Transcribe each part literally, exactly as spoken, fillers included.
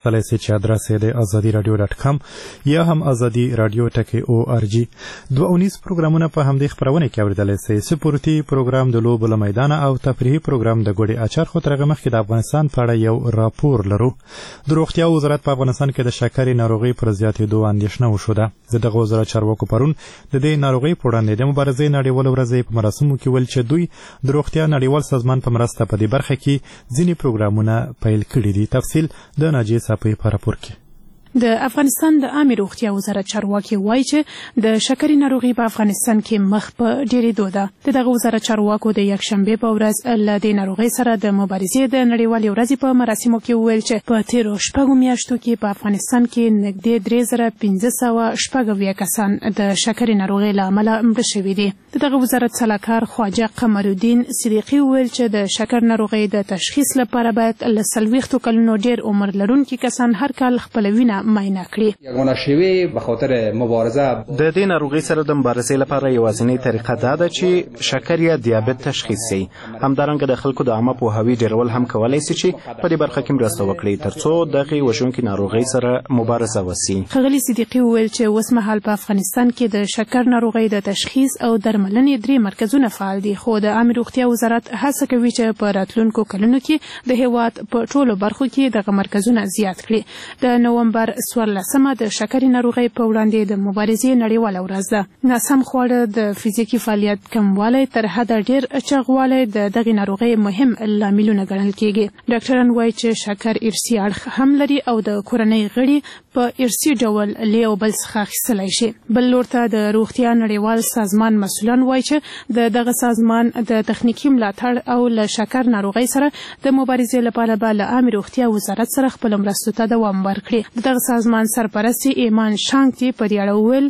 تلای سي چې ادرس یې د ازادي رادیو ډاټ کام یا هم ازادي رادیو ټکی او ار جی. دوه اونیز پروګرامونه په همدې خپرونه کې اوریدلای سئ. سپورتي پروګرام د لوبو له میدانه او تفریحي پروګرام د ګوډي اچار خو تر هغه مخکې د افغانستان په اړه یو راپور لرو. د روغتیا وزارت په افغانستان کې د شکرې ناروغۍ پر زیاتېدو اندېښنه وښوده. د دغه وزارت چارواکو پرون د دې ناروغۍ په وړاندې د مبارزې نړیواله ورځ په مراسمو کې ویل چې دوی د روغتیا نړیوال سازمان په مرسته په دې برخه کې ځینې پروګرامونه پیل کړي دي. تفصیل د ناجیه صافی په راپور کې. د افغانستان د عامه روغتیا وزارت چارواکي وایي چې د شکرې ناروغي په افغانستان کې مخ په ډېرېدو ده. دغه وزارت چارواکو د یکشنبې په ورځ له دې ناروغۍ سره د مبارزې د نړیوالې ورځې په مراسمو کې وویل چې په تیرو شپږو میاشتو کې په افغانستان کې نږدې درې زره پنځه سوه شپږ اویا کسان د شکرې ناروغۍ له امله مړه شوي دي. د دغه وزارت سلاکار خواجه قمرالدین صدیقي وویل چې د شکر ناروغۍ د تشخیص لپاره باید له څلوېښتو کلونو ډېر عمر لرونکي کسان هر کال خپله وینه معاینه کړي. یگانه شیوه به خاطر مبارزه د دې ناروغۍ سره د مبارزې لپاره یوازینۍ طریقه دا ده چې شکر یا دیابت تشخیص شي. همدارنګه د خلکو د عامه پوهاوي ډیرول هم کولای شي چې په دې برخه کې مرسته وکړي ترڅو دغه وژونکې ناروغۍ سره مبارزه وشي. ښاغلي صدیقي وویل چې اوس مهال په افغانستان کې د شکر ناروغۍ د تشخیص او درملنې درې مرکزونه فعال دي، خو د عامه روغتیا وزارت هڅه کوي چې په راتلونکو کلونو کې د هیواد په ټولو برخو کې دغه مرکزونه زیات کړي. د نومبر لسمه د شکرې ناروغۍ په وړاندې د مبارزې نړیواله ورځ ده. ناسم خواړه، د فزیکي فعالیت کموالی، تر حده ډېر چاغوالی د دغې ناروغۍ مهم لاملونه ګڼل کېږي. ډاکټران وایي چې شکر ارثي اړخ هم لري او د کورنۍ غړي په ارثي ډول له یو بل څخه اخیستلی شي. بل لور ته د روغتیا نړیوال سازمان مسؤلان وایي چې د دغه سازمان د تخنیکي ملاتړ او له شکر ناروغۍ سره د مبارزې لپاره به له عامه روغتیا وزارت سره خپلو مرستو ته دوام ورکړي. د دغه سازمان سرپرست ایمان شانګتي په دې اړه وویل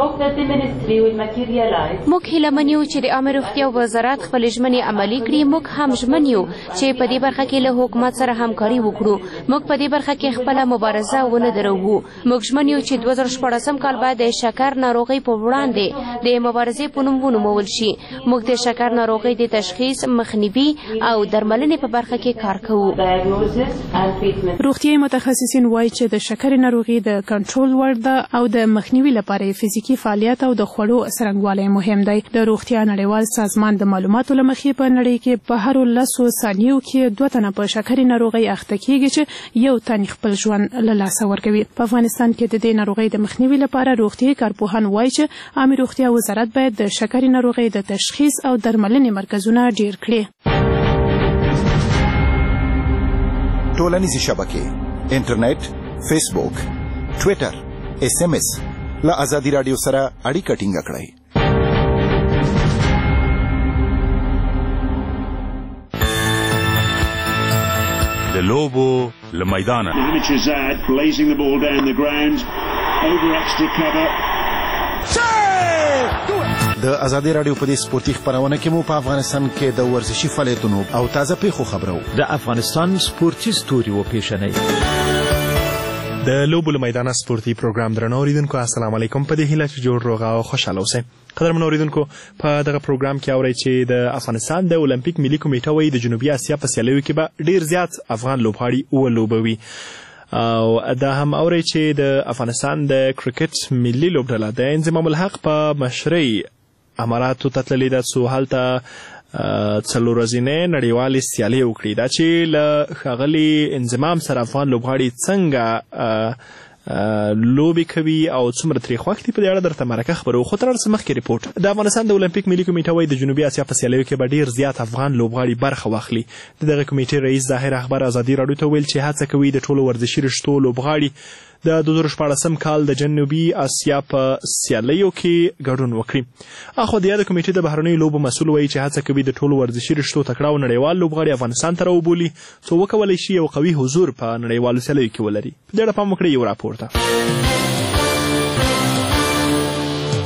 موږ هیله یو چې د عامه روغتیا وزارت خپل ژمنې عملي کړي. موږ هم ژمن یو چې په دې برخه کې له حکومت سره همکاري وکړو. موږ په دې برخه کې خپله مبارزه ونه دروو. موږ ژمن یو چې دوه زره شپاړسم کال باید د شکر ناروغۍ په وړاندې د مبارزې په نوم ونومول شي. موږ د شکر ناروغۍ د تشخیص، مخنیوي او درملنې په برخه کې کار کوو. روغتیايي متخصصین وایي چې د شکر ناروغي د کنټرول وړ ده او د مخنیوي لپاره فزیکي فعالیت او د خوړو څرنګوالی مهم دی. د روغتیا نړیوال سازمان د معلوماتو له مخې په نړۍ کې په هرو لسو ثانیو کې دوه تنه په شکرې ناروغۍ اخته کېږي چې یو تن خپل ژوند له لاسه ورکوي. په افغانستان کې د دې ناروغۍ د مخنیوي لپاره روغتیايي کارپوهان وایي چې عامه روغتیا وزارت باید د شکرې ناروغۍ د تشخیص او درملنې مرکزونه ډیر کړي. ټولنیزې شبکې، انټرنیټ، فیسبوک، ټویټر، ایس ایم ایس له ازادي رادیو سره اړیکه ټینګه کړئ. د لوبو له میدانه د ازادي رادیو په دې سپورتي خپرونه کې مو په افغانستان کې د ورزشي فعالیتونو او تازه پیښو خبرو. د افغانستان سپورتي ستوري وپېژنئ. د لوبو له میدانه سپورتي پروګرام درنو اوریدونکو، السلام علیکم. په دې هیله چې جوړ روغ او خوشاله اوسئ. قدرمنو اوریدونکو، په دغه پروګرام کې اورئ چې د افغانستان د اولمپیک ملي کمیټه وایي د جنوبي اسیا په سیالیو کې به ډیر زیات افغان لوبغاړي ولوبوي. او دا هم اورئ چې د افغانستان د کرکټ ملي لوبډله د انضمام الحق په مشرۍ اماراتو ته تللې ده څو هلته څلور ورځنۍ نړیوالې سیالۍ وکړي. دا چې له ښاغلي انضمام سره افغان لوبغاړي څنګه لوبې کوي او څومره ترې خوښ دي، په دې اړه درته مرکه خبرو. خو تر هر څه مخکې ریپورټ. د افغانستان د اولمپیک ملي کمیټه وایي د جنوبي اسیا په سیالیو کې به ډېر زیات افغان لوبغاړي برخه واخلي. د دغه کمیټې رئیس ظاهر اخبار ازادي راډیو ته ویل چې هڅه کوي د ټولو ورزشي رشتو لوبغاړي د دوه زره شپاړسم کال د جنوبي اسیا په سیالیو کې ګډون وکړي. اخو د یاده کمیټې د بهرنیو لوبو مسؤل وایي چې هڅه کوي د ټولو ورزشي رشتو تکړه او نړیوال لوبغاړي افغانستان ته راوبولي څو وکولی شي یو قوي حضور په نړیوالو سیالیو کې ولري. په دې اړه پام وکړئ یو راپور ته.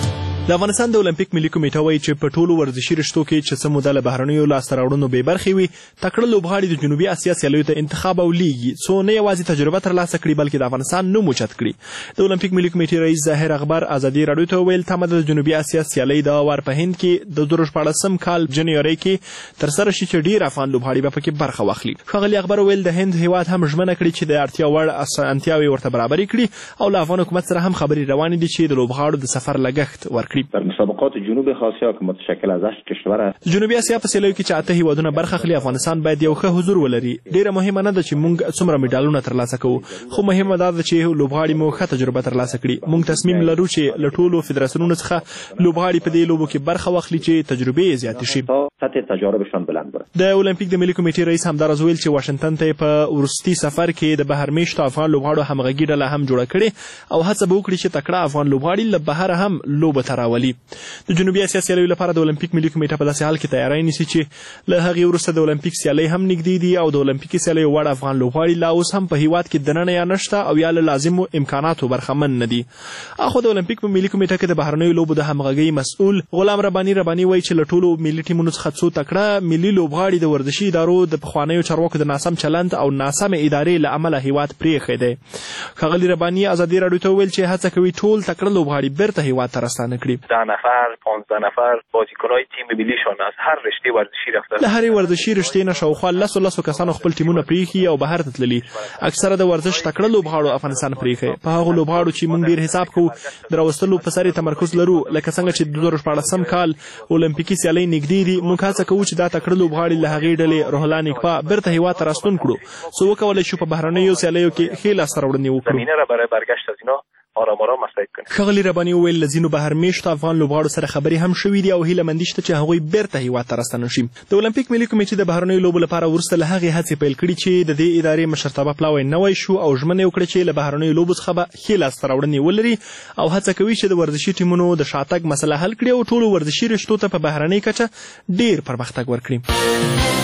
د افغانستان د اولمپیک ملي کمیټه وایي چې په ټولو ورزشي رشتو کې چې څه موده له بهرنیو لاسته راوړنو بې برخې وي تکړه لوبغاړي د جنوبي اسیا سیالیو ته انتخاب او لیږي څو نه یوازې تجربه ترلاسه کړي بلکې د افغانستان نوم اوچت کړي. د اولمپیک ملي کمیټې رئیس ظاهر اخبار ازادي راډیو ته وویل تمه ده د جنوبي اسیا سیالۍ د وار په هند کې د دوه زره شپاړسم کال جنوري کې ترسره شي چې ډېر افغان لوبغاړي به پکې برخه واخلي. ښاغلي اخبار وویل د هند هېواد هم ژمنه کړې چې د اړتیا وړ اسانتیاوې ورته برابرې کړي او له افغان حکومت سره هم خبرې روانې دي چې د لوبغاړو د سفر لګښت ورکړي. جنوب آسیا که متشکل از هشت کشور است. جنوبي اسیا په سیالیو کې چې اته هیوادونه برخه اخلي افغانستان باید یو ښه حضور ولري. ډیره مهمه نه ده چې موږ څومره میډالونه ترلاسه کوو خو مهمه ده چې لوبغاړي مو ښه تجربه ترلاسه کړي. موږ تصمیم لرو چې له ټولو فدراسیونونو څخه لوبغاړي په دې لوبو کې برخه واخلي چې تجربې یې زیاتې شي. سطح تجاربشان بلند باشه. د اولمپیک د ملي کمیټې رئیس همدارز ویل چې واشنگټن ته په ورستي سفر کې د بهرمیشتو افغان لوبغاړو همغږي ډله هم جوړه کړې او هڅه به وکړي چې تکړه افغان لوبغاړي له بهر هم لوبه ته راولي. د جنوبي اسیا سیالیو لپاره د اولمپیک ملي کمیټه په داسې حال کې تیاری نیسي چې له هغې وروسته د اولمپیک سیالۍ هم نږدې دي او د اولمپیکي سیالیو وړ افغان لوبغاړي لا اوس هم په هیواد کې دننه یا نشته او یا له لازمو امکاناتو برخمن نه دي. اخو د اولمپیک په ملي کمیټه کې د بهرنیو لوبو د همغږۍ مسؤل غلام رباني رباني وایي چې له ټولو ملي ټیمونو څخه څو تکړه ملي لوبغاړي د ورزشي ادارو د پخوانیو چارواکو د ناسم چلند او ناسمې ادارې له امله هیواد پرېښی دی. ښاغلي رباني ازادي راډیو ته وویل چې هڅه کوي ټول تکړه لوبغاړي بیرته هیواد ته راستانه کړي. ده نفر پانزده نفر بازیکن‌های تیم ملیشان از هر رشته ورزشی رفته. له هرې ورزشي رشتې نه شاوخوا لسو لسو کسانو خپل ټیمونه پرېښي او بهر ته تللي. اکثره د ورزش تکړه لوبغاړو افغانستان پرېښی. په هغو لوبغاړو چې موږ ډېر حساب کوو د راوستلو په سر یې تمرکز لرو لکه څنګه چې د دوه زره شپاړسم کال اولمپیکي سیالۍ نږدې دي. موږ هڅه کوو چې دا تکړه لوبغاړي له هغې ډلې روح الله نیکپا بیرته هیواد ته راستون کړو څو وکولی شو په بهرنیو سیالیو کې ښې لاسته راوړنې وکړو. زمینه را برای برگشت از اینا آرام آرام مساعد کنیم. ښاغلي رباني وویل له ځینو بهرمیشتو افغان لوبغاړو سره خبرې هم شوي دي او هیله مندي شته چې هغوی بیرته هیواد ته راستانه شي. د اولمپیک ملي کمیټې د بهرنیو لوبو لپاره وروسته له هغې هڅې پیل کړي چې د دې ادارې مشرتابه پلاوی نوی شو او ژمنه یې وکړه چې له بهرنیو لوبو څخه به ښې لاسته راوړنې ولري او هڅه کوي چې د ورزشي ټیمونو د شاتګ مسله حل کړي او ټولو ورزشي رشتو ته په بهرنۍ کچه ډېر پرمختګ ورکړي.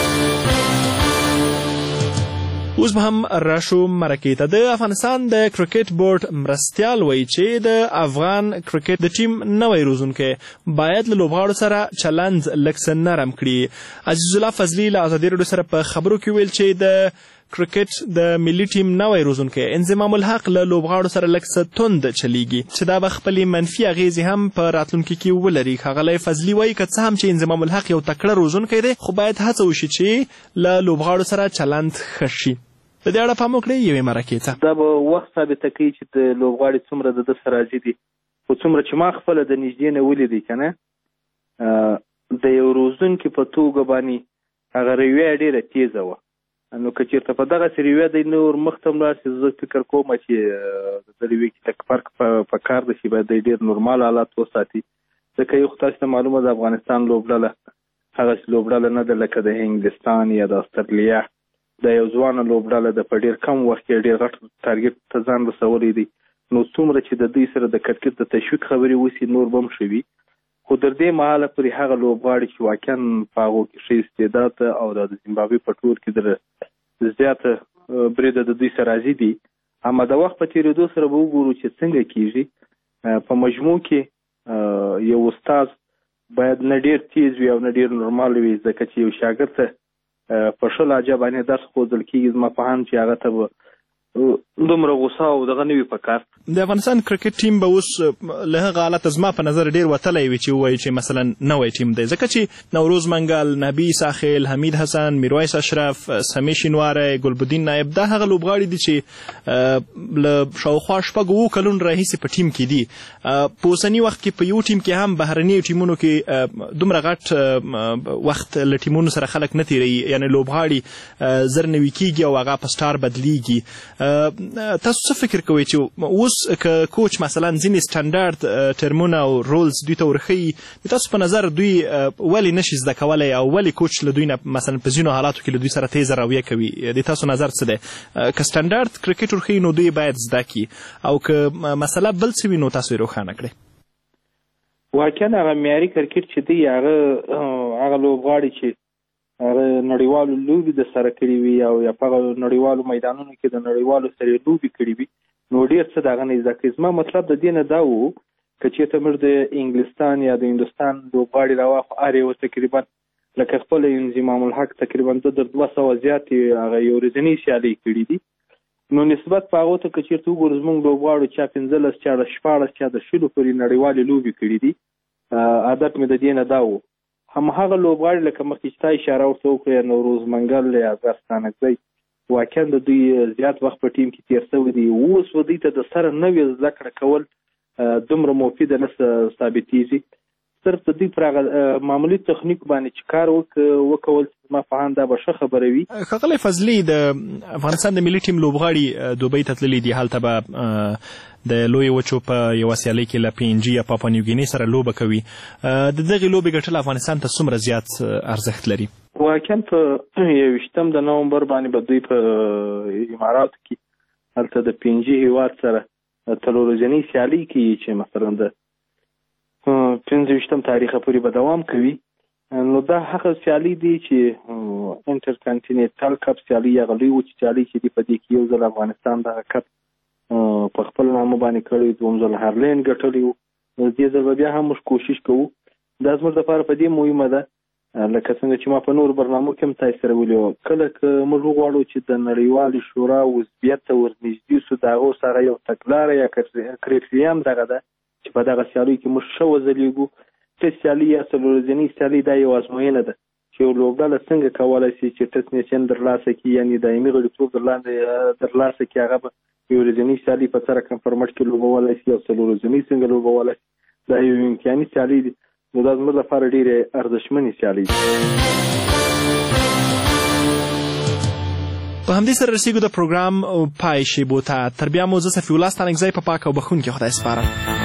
اوس به هم راشو مرکې ته. د افغانستان د کرکټ بورډ مرستیال وایي چې د افغان کرکټ د ټیم نوی روزونکی باید له لوبغاړو سره چلند لږ څه نرم کړي. عزیز الله فضلي له ازادي راډیو سره په خبرو کې ویل چې د کرکټ د ملي ټیم نوی روزونکی انضمام الحق له لوبغاړو سره لږ څه توند چلیږي چې دا به خپلې منفي اغېزې هم په راتلونکي کې ولري. ښاغلی فضلي وایي که څه هم چې انضمام الحق یو تکړه روزونکی دی خو باید هڅه وشي چې له لوبغاړو سره چلند ښه شي. په دې اړه پام وکړئ یوې مرکې ته. دا به وخت ثابته کوي چې د لوبغاړي څومره د ده سره راضي دي. خو څومره چې ما خپله د نږدې نه ولیدی که نه د یو روزونکي په توګه باندې هغه رویه یې ډېره تیزه وه. نو که چېرته په دغسې رویه دی نور مخ ته ولاړ شي زه فکر کوم چې د رویې کې لږ فرق په کار ده چې باید دی ډېر نورمال حالات وساتي. ځکه یو خو تاسو ته معلومه ده افغانستان لوبډله هغسې لوبډله نه ده لکه د انګلستان یا د استرالیا. د یو ځوانه لوبډله د په ډېر کم وخت کې ډېر غټ ټارګېټ ته ځان رسولی دی. نو څومره چې د دوی سره د کرکټ د تشویق خبرې وسي نور به هم ښه وي. خو تر دې مهاله پورې هغه لوبغاړي چې واقعا په هغو کې ښه استعداد او د زیمبابوې په ټول کې د زیاته بریده د دوی سره راضي دي. اما د وخت په تېرېدو سره به وګورو چې څنګه کېږي. په مجموع کې یو استاد باید نه ډېر تیز وي او نه ډېر نورمال وي ځکه چې یو شاګرد ته په ښه لهجه باندې درس ښودل کېږي. زما په هم چې هغه ته به دومره غوسه او دغه نه وي په کار. د افغانستان کرکټ ټیم به اوس له هغه حالته زما په نظر ډېر وتلی وي چې ووایي چې مثلا نوی ټیم دی ځکه چې نوروز منګل، نبي ساخیل، حمید حسن، میرویس اشرف، سمی شینواری، ګلبدین نایب دا هغه لوبغاړي دي چې له شاوخوا شپږ اووه کلونو راهیسې په ټیم کې دي. په اوسني وخت کې په یو ټیم کې هم بهرنیو ټیمونو کې دومره غټ وخت له ټیمونو سره خلک نه تېروي یعنې لوبغاړي زر نوي کېږي او هغه په سټار بدلیږي. تاسو څه فکر کوئ چې اوس که کوچ مثلا ځینې سټنډارډ ټرمونه او رولز دوی ته ورښیي د تاسو په نظر دوی ولې نشي زده کولی او ولې کوچ له دوی نه مثلا په ځینو حالاتو کې له دوی سره تیزه رویه کوي؟ د تاسو نظر څه دی؟ که سټنډارډ کرکټ ورښیي نو دوی باید زده کړي او که مسله بل څه وي نو تاسو یې روښانه کړئ. واقعا هغه معیاري کرکټ چې دی هغه هغه لوبغاړي چې هغه نړیوالو لوبې د سره کړي وي او یا په هغه نړیوالو میدانونو کې د نړیوالو سره لوبې کړي وي نو ډېر څه د هغه نه زده کوي. زما مطلب د دې نه دا و که چېرته موږ د انګلستان یا د هندوستان لوبغاړي راواخلو هر یو تقریبا لکه خپل انضمام الحق تقریبا د در دوه سوه زیاتې هغه یو ورځنۍ سیالۍ کړي دي. نو نسبت په هغو ته که چېرته وګورو زموږ لوبغاړو چا پنځلس چا د شپاړس چا د شلو پورې نړیوالې لوبې کړي دي. عادت مې د دې نه دا و همهغه لوبغاړي لکه مخکې چې تا اشاره ورته وکړه نوروز منګل یا عباس ستانکزی واقعا د دوی زیات وخت په ټیم کې تېر شوی دی. اوس و دوی ته د سره نوې زده کړه کول دومره مفیده نه ثابتېږي. صرف د دوی پر هغه معمولي تخنیک باندې چې کار وکول زما په اند دا به ښه خبره وي. ښاغلی فضلي د افغانستان د ملي ټیم لوبغاړي دوبۍ ته تللي دي. هلته به د لویې وچو په یوه سیالۍ کې له پي ان جي یا پاپا نیوګینې سره لوبه کوي. د دغې لوبې ګټل افغانستان ته څومره زیات ارزښت لري؟ واقعا په یوویشتم د نومبر باندې به دوی په اماراتو کې هلته د پي ان جي هېواد سره څلور ورځنۍ سیالۍ کوي چې مثلا د پنځه ویشتم تاریخه پورې به دوام کوي. نو دا هغه سیالۍ دي چې انټرکانټیننټل کپ سیالۍ هغه لوی وچې سیالۍ چې دي په دې کې یو ځل افغانستان دغه کپ په خپل نامه باندې کړی، دوم ځل هارلین ګټلی و. دې ځل به بیا هم موږ کوشش کوو. دا زموږ دپاره په دې مهمه ده لکه څنګه چې ما په نورو برنامو کې هم تاسو سره ویلي وو، کله که موږ وغواړو چې د نړیوالې شورا عضویت ته ورنږدې سو د هغو سره یو تګلاره یا کرایټیریا هم دغه ده چې په دغه سیالیو کې موږ ښه وځلیږو. ټسټ سیالي یا څلور ورځنۍ سیالۍ دا یو ازموینه ده چې یو لوبډله څنګه کولی شي چې ټسټ نیشن درلاسه کړي، یعنې دایمي غړیتوب درلاسه کړي. هغه به یو ورځنۍ سیالۍ په سره کم فارمټ کې لوبولی شي او څلور ورځنۍ څنګه لوبولی شي. دا یو امکاني سیالۍ دي. نو دا زموږ لپاره ډېرې ارزښتمنې سیالۍ دي. په همدې سره رسیږو د پروګرام پای شیبو ته. تر بیا مو زه صفي الله ستانکزی په پاک او بخښونکي خدای سپارم.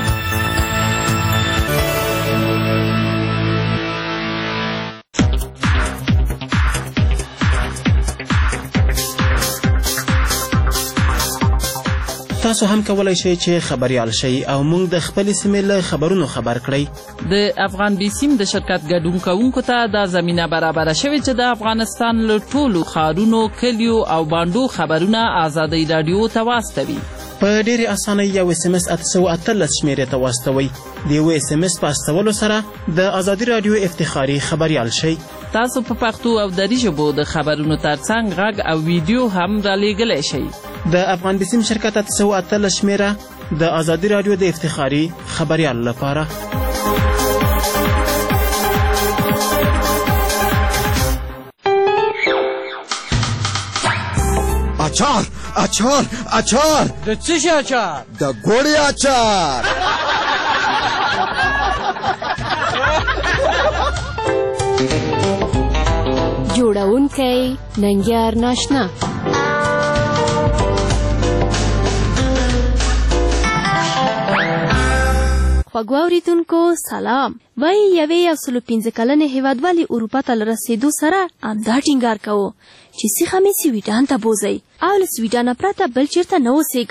تاسو هم کولای شئ چې خبریال شئ او موږ د خپلې سیمې له خبرونو خبر کړئ. د افغان بیسیم د شرکت ګډون کوونکو ته دا زمینه برابره شوې چې د افغانستان له ټولو ښارونو، کلیو او بانډو خبرونه ازادۍ راډیو ته واستوي. په ډېرې اسانۍ یو اس ام اس اته سوه اتلس شمېرې ته واستوئ. د یو اس ام اس په استولو سره د ازادي راډیو افتخاري خبریال شئ. تاسو په پښتو او دري ژبو د خبرونو ترڅنګ غږ او ویډیو هم رالیږلی شئ. د افغان بیسیم شرکت اته سوه اتلس شمېره د ازادي راډیو د افتخاري خبریال لپاره. اچار اچار اچار د څه شي اچار؟ د ګوړې اچار. جوړونکی ننګیار ناشنا. خوږو اورېدونکو سلام. وایي یوې یو سلو پنځه کلنې هېوادوالې اروپا ته له رسېدو سره همدا ټینګار کوو چې سیخه مې سویډن ته بوځئ او له سویډنه پرته بل چېرته نه اوسېږئ.